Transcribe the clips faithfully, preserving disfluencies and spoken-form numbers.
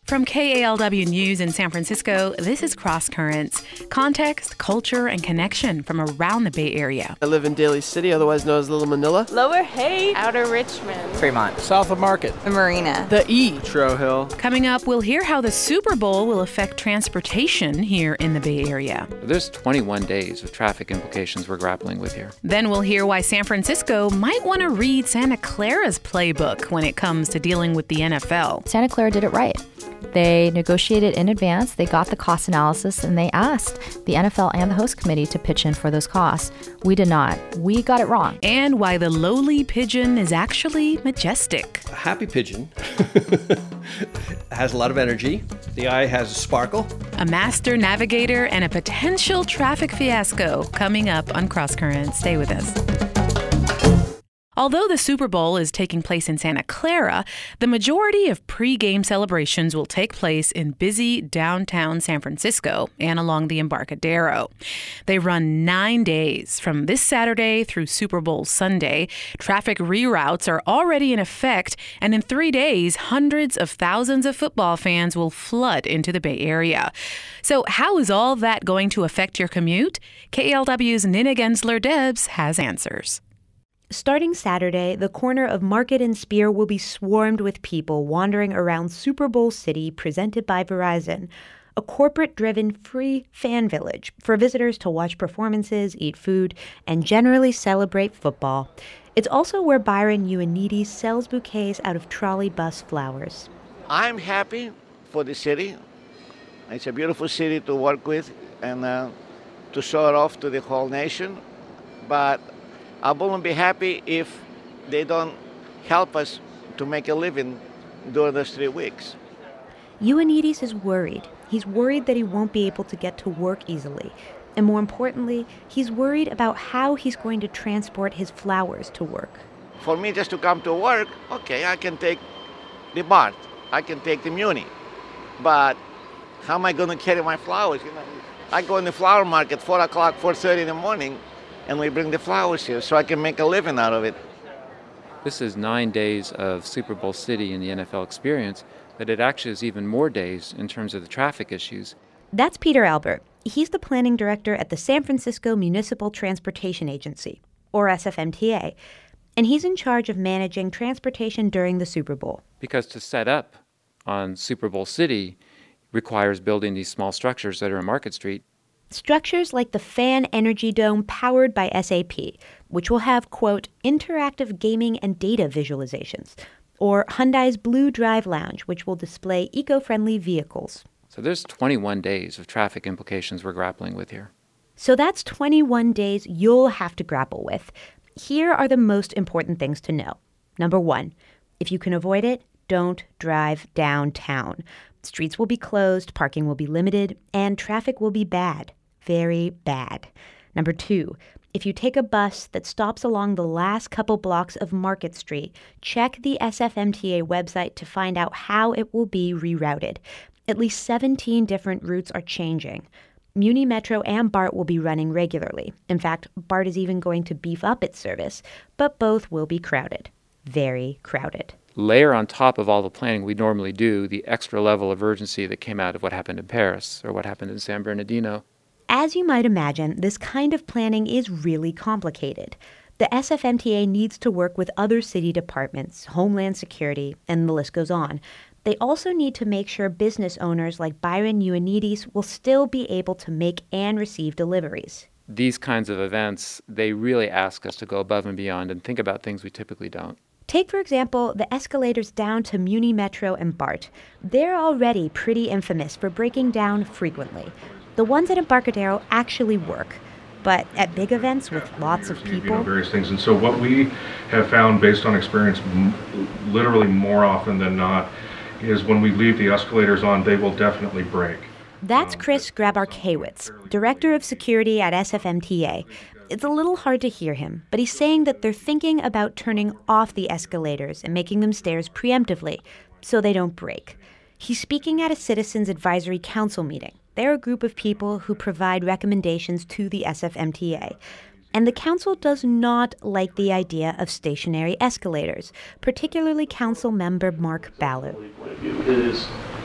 From K A L W News in San Francisco, this is Cross Currents. Context, culture, and connection from around the Bay Area. I live in Daly City, otherwise known as Little Manila. Lower Haight. Outer Richmond. Fremont. South of Market. The Marina. The E. Tro Hill. Coming up, we'll hear how the Super Bowl will affect transportation here in the Bay Area. There's twenty-one days of traffic implications we're grappling with here. Then we'll hear why San Francisco might want to read Santa Clara's playbook when it comes to dealing with the N F L. Santa Clara did it right. They negotiated in advance, they got the cost analysis, and they asked the N F L and the host committee to pitch in for those costs. We did not. We got it wrong. And why the lowly pigeon is actually majestic. A happy pigeon has a lot of energy. The eye has a sparkle. A master navigator and a potential traffic fiasco coming up on Cross Currents. Stay with us. Although the Super Bowl is taking place in Santa Clara, the majority of pre-game celebrations will take place in busy downtown San Francisco and along the Embarcadero. They run nine days from this Saturday through Super Bowl Sunday. Traffic reroutes are already in effect, and in three days, hundreds of thousands of football fans will flood into the Bay Area. So how is all that going to affect your commute? K A L W's Nina Gensler-Debs has answers. Starting Saturday, the corner of Market and Spear will be swarmed with people wandering around Super Bowl City, presented by Verizon, a corporate-driven free fan village for visitors to watch performances, eat food, and generally celebrate football. It's also where Byron Ioannidis sells bouquets out of trolley bus flowers. I'm happy for the city. It's a beautiful city to work with and uh, to show it off to the whole nation, but I wouldn't be happy if they don't help us to make a living during those three weeks. Ioannidis is worried. He's worried that he won't be able to get to work easily. And more importantly, he's worried about how he's going to transport his flowers to work. For me just to come to work, okay, I can take the BART, I can take the Muni. But how am I going to carry my flowers? You know, I go in the flower market four o'clock, four thirty in the morning, and we bring the flowers here so I can make a living out of it. This is nine days of Super Bowl City in the N F L experience, but it actually is even more days in terms of the traffic issues. That's Peter Albert. He's the planning director at the San Francisco Municipal Transportation Agency, or S F M T A, and he's in charge of managing transportation during the Super Bowl. Because to set up on Super Bowl City requires building these small structures that are on Market Street. Structures like the Fan Energy Dome powered by S A P, which will have, quote, interactive gaming and data visualizations, or Hyundai's Blue Drive Lounge, which will display eco-friendly vehicles. So there's twenty-one days of traffic implications we're grappling with here. So that's twenty-one days you'll have to grapple with. Here are the most important things to know. Number one, if you can avoid it, don't drive downtown. Streets will be closed, parking will be limited, and traffic will be bad. Very bad. Number two, if you take a bus that stops along the last couple blocks of Market Street, check the S F M T A website to find out how it will be rerouted. At least seventeen different routes are changing. Muni Metro and BART will be running regularly. In fact, BART is even going to beef up its service, but both will be crowded. Very crowded. Layer on top of all the planning we normally do the extra level of urgency that came out of what happened in Paris or what happened in San Bernardino. As you might imagine, this kind of planning is really complicated. The S F M T A needs to work with other city departments, Homeland Security, and the list goes on. They also need to make sure business owners like Byron Ioannidis will still be able to make and receive deliveries. These kinds of events, they really ask us to go above and beyond and think about things we typically don't. Take, for example, the escalators down to Muni Metro and BART. They're already pretty infamous for breaking down frequently. The ones at Embarcadero actually work, but at big events with lots of people, you know, various things. And so what we have found based on experience, m- literally more often than not, is when we leave the escalators on, they will definitely break. That's Chris Grabarkewicz, Director of Security at S F M T A. It's a little hard to hear him, but he's saying that they're thinking about turning off the escalators and making them stairs preemptively so they don't break. He's speaking at a Citizens Advisory Council meeting. They're a group of people who provide recommendations to the S F M T A. And the council does not like the idea of stationary escalators, particularly council member Mark Ballou. It is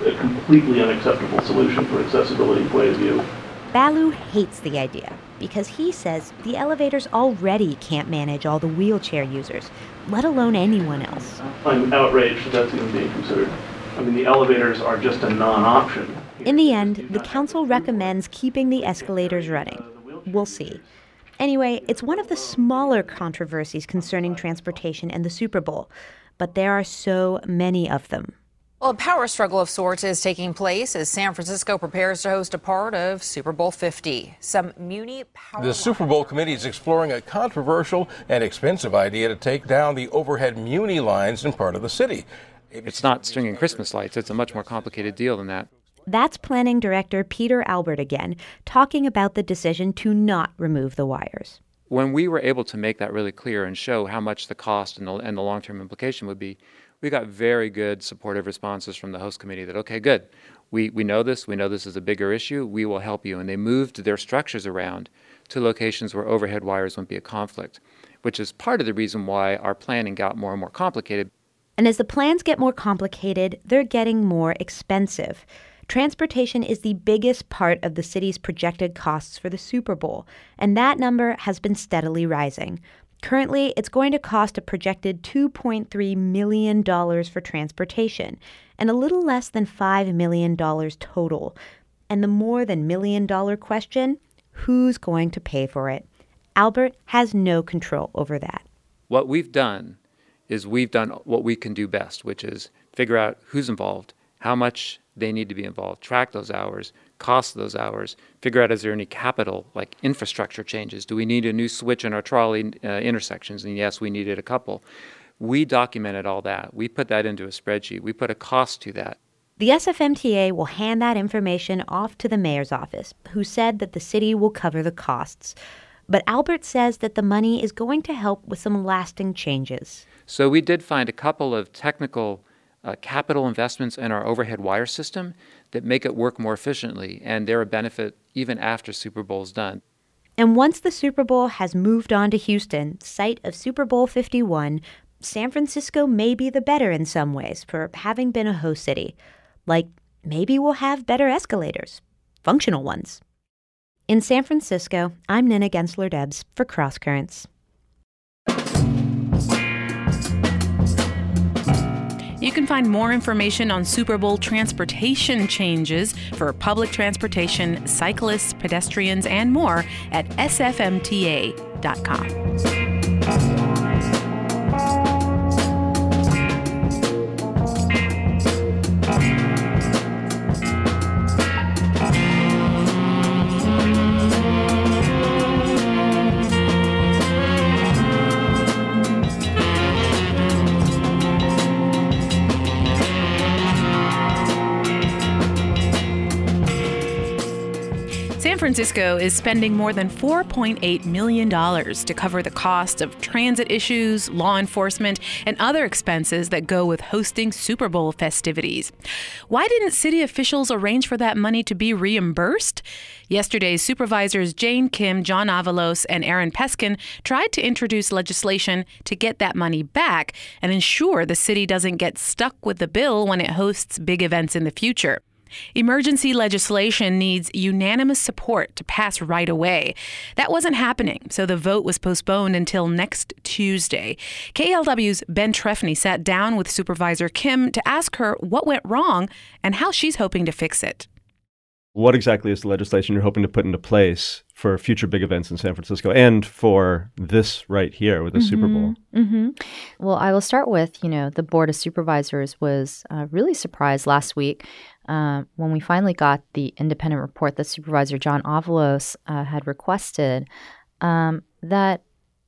a completely unacceptable solution from an accessibility point of view. Balu hates the idea because he says the elevators already can't manage all the wheelchair users, let alone anyone else. I'm outraged that that's even being considered. I mean, the elevators are just a non-option. In the end, the council recommends keeping the escalators running. We'll see. Anyway, it's one of the smaller controversies concerning transportation and the Super Bowl, but there are so many of them. Well, a power struggle of sorts is taking place as San Francisco prepares to host a part of Super Bowl fifty. Some Muni power... The Super Bowl committee is exploring a controversial and expensive idea to take down the overhead Muni lines in part of the city. It's not stringing Christmas lights. It's a much more complicated deal than that. That's Planning Director Peter Albert again, talking about the decision to not remove the wires. When we were able to make that really clear and show how much the cost and the, and the long-term implication would be, we got very good supportive responses from the host committee that, okay, good, we, we know this, we know this is a bigger issue, we will help you. And they moved their structures around to locations where overhead wires wouldn't be a conflict, which is part of the reason why our planning got more and more complicated. And as the plans get more complicated, they're getting more expensive. Transportation is the biggest part of the city's projected costs for the Super Bowl, and that number has been steadily rising. Currently, it's going to cost a projected two point three million dollars for transportation, and a little less than five million dollars total. And the more than million-dollar question, who's going to pay for it? Albert has no control over that. What we've done is we've done what we can do best, which is figure out who's involved, how much they need to be involved, track those hours, cost those hours, figure out is there any capital, like infrastructure changes. Do we need a new switch in our trolley uh, intersections? And yes, we needed a couple. We documented all that. We put that into a spreadsheet. We put a cost to that. The S F M T A will hand that information off to the mayor's office, who said that the city will cover the costs. But Albert says that the money is going to help with some lasting changes. So we did find a couple of technical Uh, capital investments in our overhead wire system that make it work more efficiently, and they're a benefit even after Super Bowl's done. And once the Super Bowl has moved on to Houston, site of Super Bowl fifty-one, San Francisco may be the better in some ways for having been a host city. Like, maybe we'll have better escalators, functional ones. In San Francisco, I'm Nina Gensler-Debs for Cross Currents. You can find more information on Super Bowl transportation changes for public transportation, cyclists, pedestrians, and more at S F M T A dot com. San Francisco is spending more than four point eight million dollars to cover the cost of transit issues, law enforcement, and other expenses that go with hosting Super Bowl festivities. Why didn't city officials arrange for that money to be reimbursed? Yesterday's supervisors Jane Kim, John Avalos, and Aaron Peskin tried to introduce legislation to get that money back and ensure the city doesn't get stuck with the bill when it hosts big events in the future. Emergency legislation needs unanimous support to pass right away. That wasn't happening, so the vote was postponed until next Tuesday. K L W's Ben Trefny sat down with Supervisor Kim to ask her what went wrong and how she's hoping to fix it. What exactly is the legislation you're hoping to put into place for future big events in San Francisco and for this right here with the mm-hmm. Super Bowl? Mm-hmm. Well, I will start with, you know, the Board of Supervisors was uh, really surprised last week uh, when we finally got the independent report that Supervisor John Avalos uh, had requested um, that,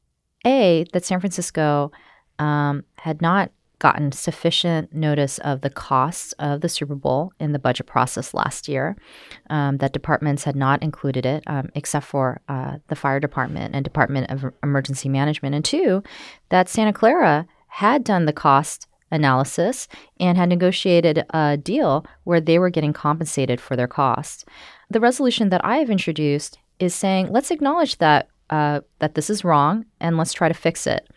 A, that San Francisco um, had not gotten sufficient notice of the costs of the Super Bowl in the budget process last year, um, that departments had not included it, um, except for uh, the fire department and Department of Emergency Management. And two, that Santa Clara had done the cost analysis and had negotiated a deal where they were getting compensated for their costs. The resolution that I have introduced is saying, let's acknowledge that uh, that this is wrong and let's try to fix it.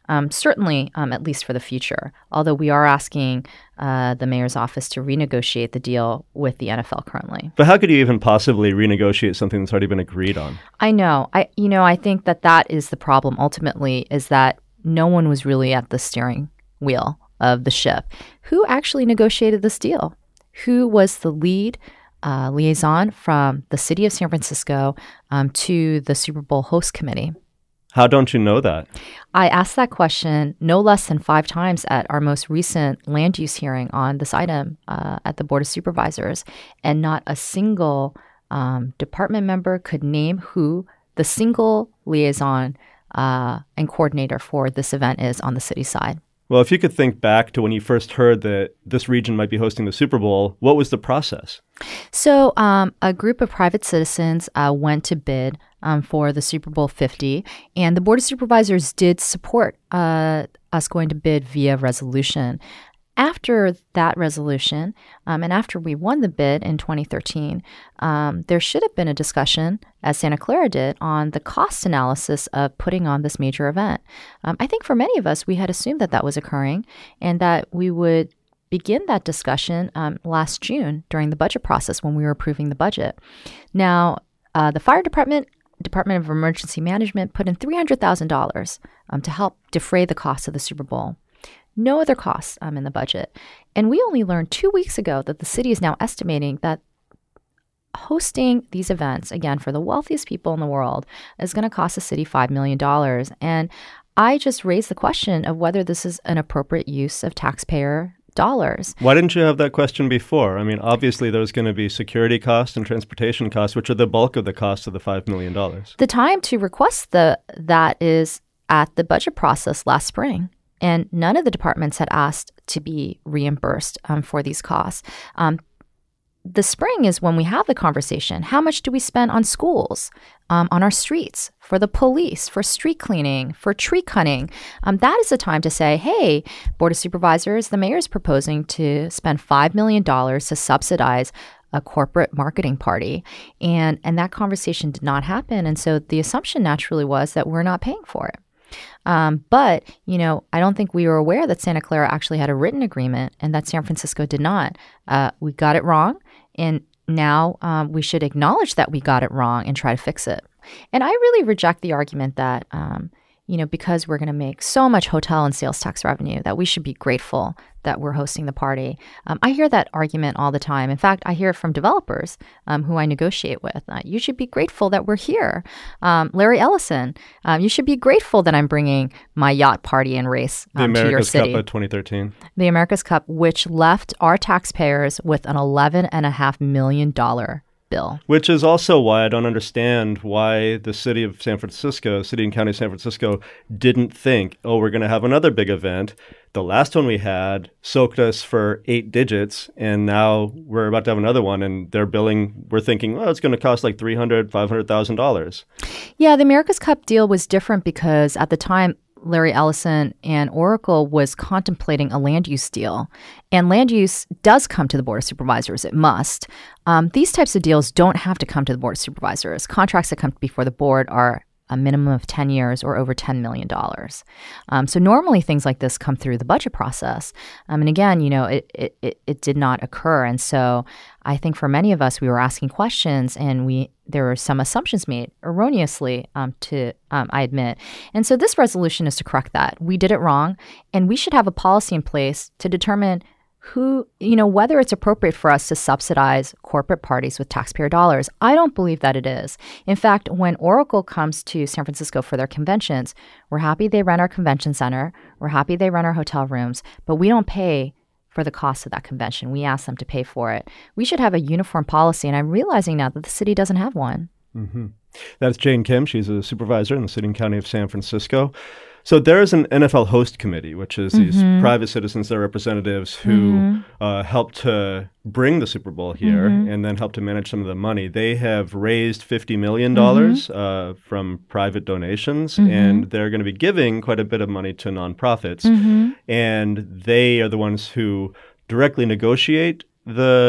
um, certainly um, at least for the future, although we are asking uh, the mayor's office to renegotiate the deal with the N F L currently. But how could you even possibly renegotiate something that's already been agreed on? I know. I you know, I think that that is the problem ultimately, is that no one was really at the steering wheel of the ship. Who actually negotiated this deal? Who was the lead uh, liaison from the city of San Francisco um, to the Super Bowl host committee? How don't you know that? I asked that question no less than five times at our most recent land use hearing on this item uh, at the Board of Supervisors, and not a single um, department member could name who the single liaison uh, and coordinator for this event is on the city side. Well, if you could think back to when you first heard that this region might be hosting the Super Bowl, what was the process? So um, a group of private citizens uh, went to bid um, for the Super Bowl fifty, and the Board of Supervisors did support uh, us going to bid via resolution. After that resolution, um, and after we won the bid in twenty thirteen, um, there should have been a discussion, as Santa Clara did, on the cost analysis of putting on this major event. Um, I think for many of us, we had assumed that that was occurring, and that we would begin that discussion um, last June during the budget process when we were approving the budget. Now, uh, the fire department, Department of Emergency Management, put in three hundred thousand dollars um, to help defray the cost of the Super Bowl. No other costs um, in the budget. And we only learned two weeks ago that the city is now estimating that hosting these events, again, for the wealthiest people in the world, is going to cost the city five million dollars. And I just raised the question of whether this is an appropriate use of taxpayer dollars. Why didn't you have that question before? I mean, obviously there's going to be security costs and transportation costs, which are the bulk of the cost of the five million dollars. The time to request the that is at the budget process last spring. And none of the departments had asked to be reimbursed um, for these costs. Um, the spring is when we have the conversation. How much do we spend on schools, um, on our streets, for the police, for street cleaning, for tree cutting? Um, that is the time to say, hey, Board of Supervisors, the mayor is proposing to spend five million dollars to subsidize a corporate marketing party. And, and that conversation did not happen. And so the assumption naturally was that we're not paying for it. Um, but, you know, I don't think we were aware that Santa Clara actually had a written agreement and that San Francisco did not. Uh, we got it wrong, and now um, we should acknowledge that we got it wrong and try to fix it. And I really reject the argument that, um, you know, because we're going to make so much hotel and sales tax revenue, that we should be grateful that we're hosting the party. Um, I hear that argument all the time. In fact, I hear it from developers um, who I negotiate with. Uh, you should be grateful that we're here. Um, Larry Ellison, um, you should be grateful that I'm bringing my yacht party and race um, the to your city. The America's Cup of twenty thirteen. The America's Cup, which left our taxpayers with an eleven point five million dollars bill. Which is also why I don't understand why the city of San Francisco, city and county of San Francisco, didn't think, oh, we're going to have another big event. The last one we had soaked us for eight digits, and now we're about to have another one, and they're billing, we're thinking, well, it's going to cost like three hundred thousand dollars, five hundred thousand dollars. Yeah, the America's Cup deal was different because at the time, Larry Ellison and Oracle was contemplating a land use deal. And land use does come to the Board of Supervisors. It must. Um, these types of deals don't have to come to the Board of Supervisors. Contracts that come before the board are a minimum of ten years or over ten million dollars. Um, so normally things like this come through the budget process. Um, and again, you know, it, it, it, it did not occur. And so I think for many of us, we were asking questions and we there were some assumptions made erroneously, um, to um, I admit. And so this resolution is to correct that. We did it wrong, and we should have a policy in place to determine who, you know, whether it's appropriate for us to subsidize corporate parties with taxpayer dollars. I don't believe that it is. In fact, when Oracle comes to San Francisco for their conventions, we're happy they rent our convention center. We're happy they rent our hotel rooms, but we don't pay for the cost of that convention. We ask them to pay for it. We should have a uniform policy, and I'm realizing now that the city doesn't have one. Mm-hmm. That's Jane Kim. She's a supervisor in the city and county of San Francisco. So there is an N F L host committee, which is these mm-hmm. private citizens, their representatives who mm-hmm. uh, help to bring the Super Bowl here mm-hmm. and then help to manage some of the money. They have raised fifty million dollars mm-hmm. uh, from private donations, mm-hmm. and they're going to be giving quite a bit of money to nonprofits. Mm-hmm. And they are the ones who directly negotiate the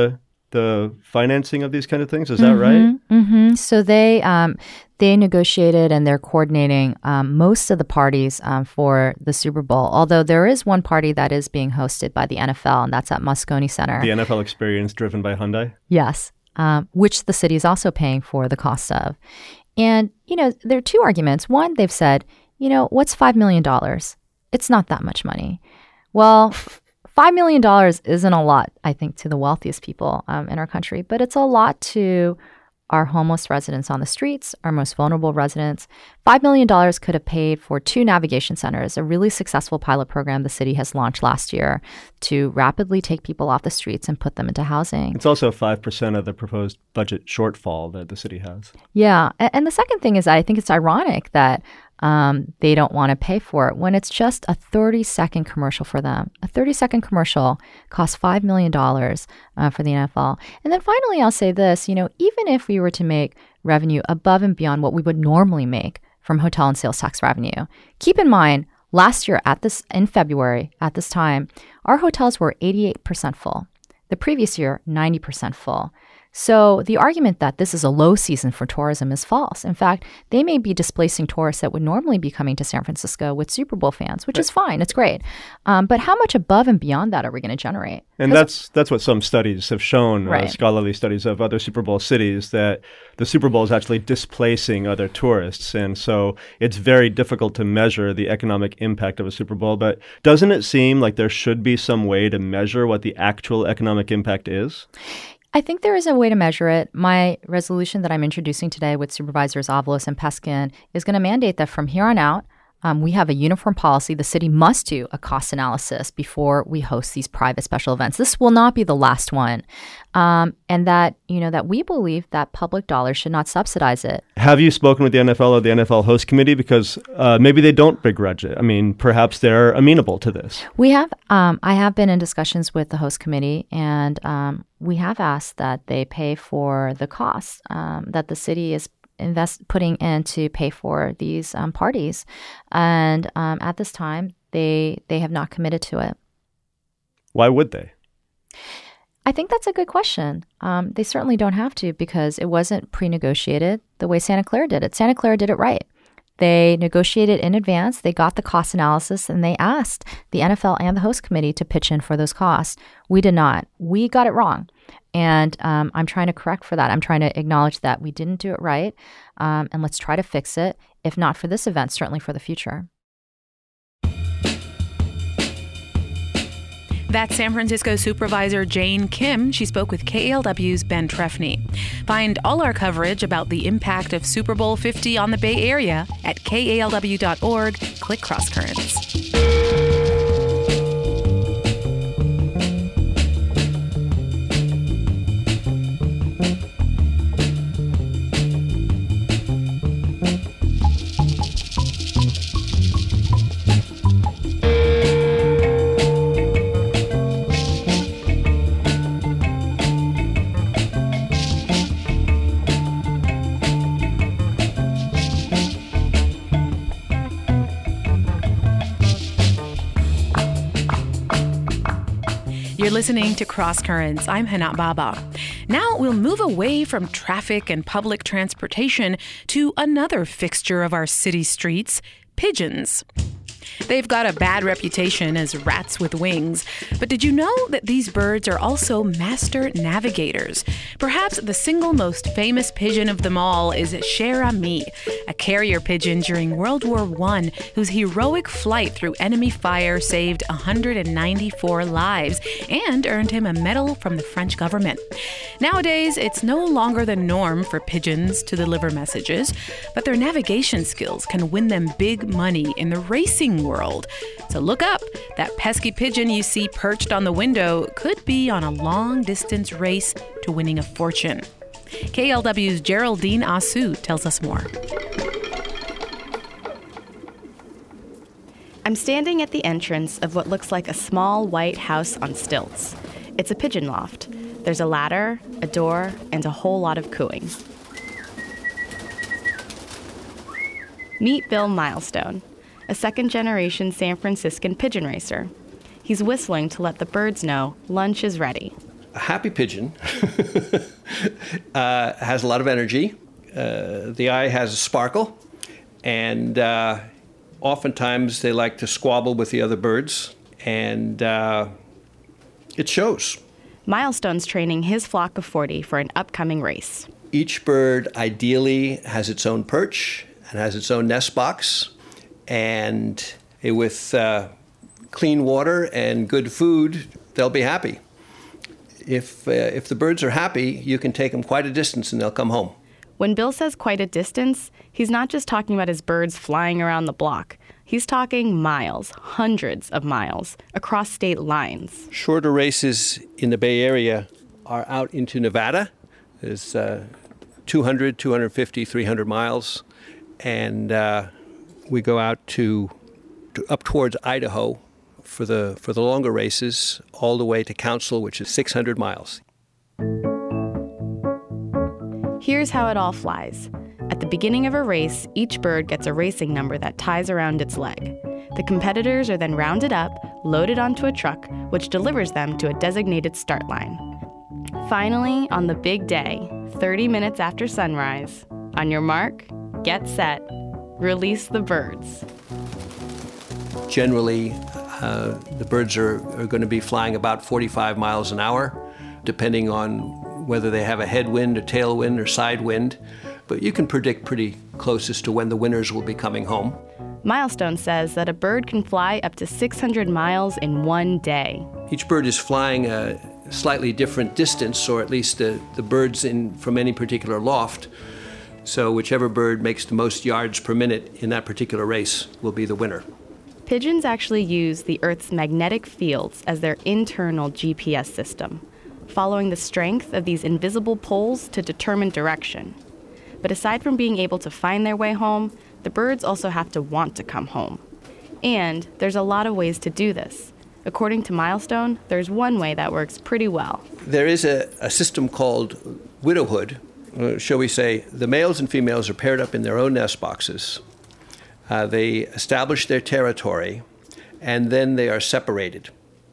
the financing of these kind of things. Is that right? Mm-hmm. So they um, they negotiated and they're coordinating um, most of the parties um, for the Super Bowl, although there is one party that is being hosted by the N F L, and that's at Moscone Center. The N F L Experience driven by Hyundai? Yes, um, which the city is also paying for the cost of. And, you know, there are two arguments. One, they've said, you know, what's five million dollars? It's not that much money. Well, five million dollars isn't a lot, I think, to the wealthiest people um, in our country, but it's a lot to our homeless residents on the streets, our most vulnerable residents. five million dollars could have paid for two navigation centers, a really successful pilot program the city has launched last year to rapidly take people off the streets and put them into housing. It's also five percent of the proposed budget shortfall that the city has. Yeah. And the second thing is that I think it's ironic that um, they don't want to pay for it when it's just a thirty-second commercial for them. A thirty-second commercial costs five million dollars uh, for the N F L. And then finally, I'll say this, you know, even if we were to make revenue above and beyond what we would normally make from hotel and sales tax revenue, keep in mind, last year at this, in February, at this time, our hotels were eighty-eight percent full. The previous year, ninety percent full. So the argument that this is a low season for tourism is false. In fact, they may be displacing tourists that would normally be coming to San Francisco with Super Bowl fans, which is fine. It's great. Um, but how much above and beyond that are we going to generate? And that's that's what some studies have shown, Right. uh, scholarly studies of other Super Bowl cities, that the Super Bowl is actually displacing other tourists. And so it's very difficult to measure the economic impact of a Super Bowl. But doesn't it seem like there should be some way to measure what the actual economic impact is? I think there is a way to measure it. My resolution that I'm introducing today with Supervisors Avalos and Peskin is going to mandate that from here on out, um, we have a uniform policy. The city must do a cost analysis before we host these private special events. This will not be the last one. Um, and that, you know, that we believe that public dollars should not subsidize it. Have you spoken with the N F L or the N F L host committee? Because uh, maybe they don't begrudge it. I mean, perhaps they're amenable to this. We have, um, I have been in discussions with the host committee, and um, we have asked that they pay for the costs um, that the city is invest putting in to pay for these um, parties. And um, at this time, they they have not committed to it. Why would they? I think that's a good question. Um, they certainly don't have to, because it wasn't pre-negotiated the way Santa Clara did it. Santa Clara did it right. They negotiated in advance. They got the cost analysis, and they asked the N F L and the host committee to pitch in for those costs. We did not. We got it wrong. And um, I'm trying to correct for that. I'm trying to acknowledge that we didn't do it right. Um, and let's try to fix it. If not for this event, certainly for the future. That's San Francisco Supervisor Jane Kim. She spoke with K A L W's Ben Trefny. Find all our coverage about the impact of Super Bowl fifty on the Bay Area at K A L W dot org. Click Cross Currents. You're listening to Cross Currents. I'm Hana Baba. Now we'll move away from traffic and public transportation to another fixture of our city streets, pigeons. They've got a bad reputation as rats with wings, but did you know that these birds are also master navigators? Perhaps the single most famous pigeon of them all is Cher Ami, a carrier pigeon during World War One whose heroic flight through enemy fire saved one hundred ninety-four lives and earned him a medal from the French government. Nowadays, it's no longer the norm for pigeons to deliver messages, but their navigation skills can win them big money in the racing world. So look up. That pesky pigeon you see perched on the window could be on a long-distance race to winning a fortune. K L W's Geraldine Asu tells us more. I'm standing at the entrance of what looks like a small white house on stilts. It's a pigeon loft. There's a ladder, a door, and a whole lot of cooing. Meet Bill Milestone, a second-generation San Franciscan pigeon racer. He's whistling to let the birds know lunch is ready. A happy pigeon uh, has a lot of energy. Uh, the eye has a sparkle, and uh, oftentimes they like to squabble with the other birds, and uh, it shows. Milestone's training his flock of forty for an upcoming race. Each bird ideally has its own perch and has its own nest box, and with uh, clean water and good food, they'll be happy. If, uh, if the birds are happy, you can take them quite a distance and they'll come home. When Bill says quite a distance, he's not just talking about his birds flying around the block. He's talking miles, hundreds of miles, across state lines. Shorter races in the Bay Area are out into Nevada. There's uh, two hundred, two fifty, three hundred miles. And uh, we go out to, to up towards Idaho for the for the longer races, all the way to Council, which is six hundred miles. Here's how it all flies. At the beginning of a race, each bird gets a racing number that ties around its leg. The competitors are then rounded up, loaded onto a truck, which delivers them to a designated start line. Finally, on the big day, thirty minutes after sunrise, on your mark, get set, release the birds. Generally, uh, the birds are, are going to be flying about forty-five miles an hour, depending on whether they have a headwind, a tailwind, or side wind. But you can predict pretty close as to when the winners will be coming home. Milestone says that a bird can fly up to six hundred miles in one day. Each bird is flying a slightly different distance, or at least the, the birds in from any particular loft. So whichever bird makes the most yards per minute in that particular race will be the winner. Pigeons actually use the Earth's magnetic fields as their internal G P S system, following the strength of these invisible poles to determine direction. But aside from being able to find their way home, the birds also have to want to come home. And there's a lot of ways to do this. According to Milestone, there's one way that works pretty well. There is a, a system called widowhood. Uh, shall we say, the males and females are paired up in their own nest boxes. Uh, they establish their territory, and then they are separated.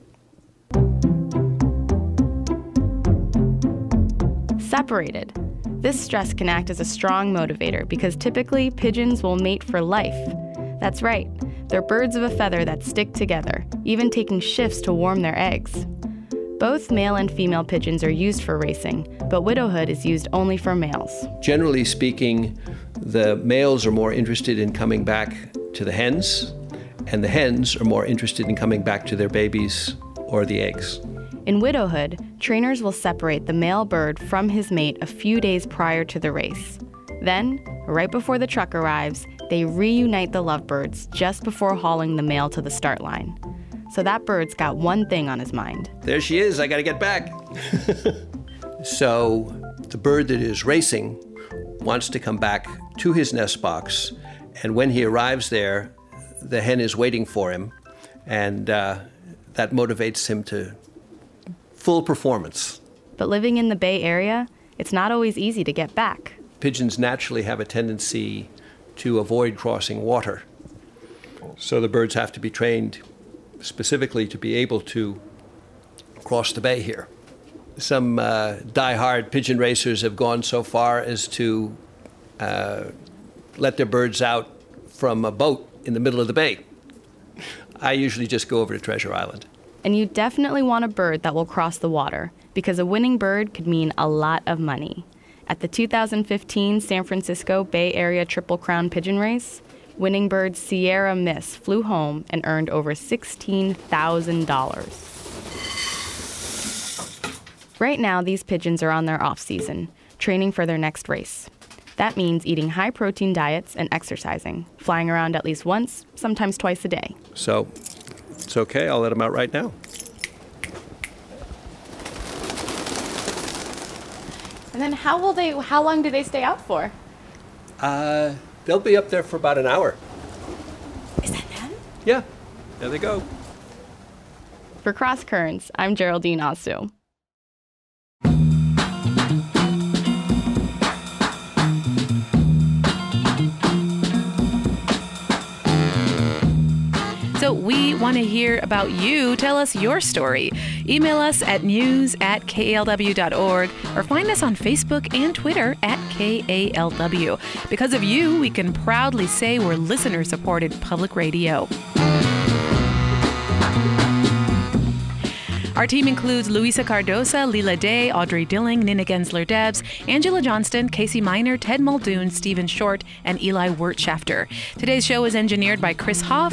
Separated. This stress can act as a strong motivator because typically pigeons will mate for life. That's right, they're birds of a feather that stick together, even taking shifts to warm their eggs. Both male and female pigeons are used for racing, but widowhood is used only for males. Generally speaking, the males are more interested in coming back to the hens, and the hens are more interested in coming back to their babies or the eggs. In widowhood, trainers will separate the male bird from his mate a few days prior to the race. Then, right before the truck arrives, they reunite the lovebirds just before hauling the male to the start line. So that bird's got one thing on his mind. There she is, I gotta get back. So the bird that is racing wants to come back to his nest box, and when he arrives there, the hen is waiting for him, and uh, that motivates him to full performance. But living in the Bay Area, it's not always easy to get back. Pigeons naturally have a tendency to avoid crossing water. So the birds have to be trained specifically to be able to cross the bay here. Some uh, die-hard pigeon racers have gone so far as to uh, let their birds out from a boat in the middle of the bay. I usually just go over to Treasure Island. And you definitely want a bird that will cross the water, because a winning bird could mean a lot of money. At the two thousand fifteen San Francisco Bay Area Triple Crown Pigeon Race, winning bird Sierra Miss flew home and earned over sixteen thousand dollars. Right now, these pigeons are on their off-season, training for their next race. That means eating high-protein diets and exercising, flying around at least once, sometimes twice a day. So it's okay, I'll let them out right now. And then how will they, how long do they stay out for? Uh, they'll be up there for about an hour. Is that them? Yeah, there they go. For Cross Currents, I'm Geraldine Asu. So We want to hear about you. Tell us your story. Email us at news at K A L W dot org or find us on Facebook and Twitter at K A L W. Because of you, we can proudly say we're listener-supported public radio. Our team includes Luisa Cardosa, Leela Day, Audrey Dilling, Nina Gensler-Debs, Angela Johnston, Casey Miner, Ted Muldoon, Stephen Short, and Eli Wirtschafter. Today's show is engineered by Chris Hoff.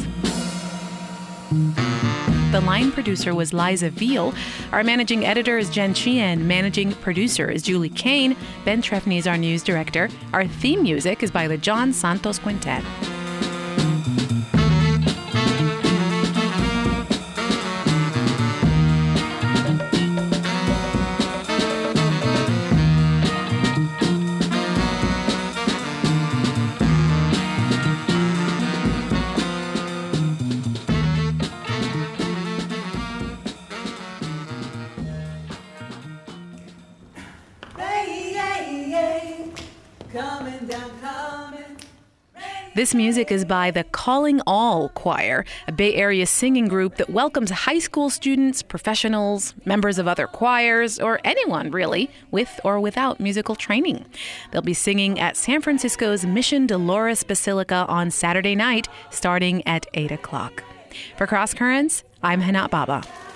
The line producer was Liza Veal. Our managing editor is Jen Chien. Managing producer is Julie Kane. Ben Trefny is our news director. Our theme music is by the John Santos Quintet. This music is by the Calling All Choir, a Bay Area singing group that welcomes high school students, professionals, members of other choirs, or anyone, really, with or without musical training. They'll be singing at San Francisco's Mission Dolores Basilica on Saturday night, starting at eight o'clock. For Cross Currents, I'm Hanat Baba.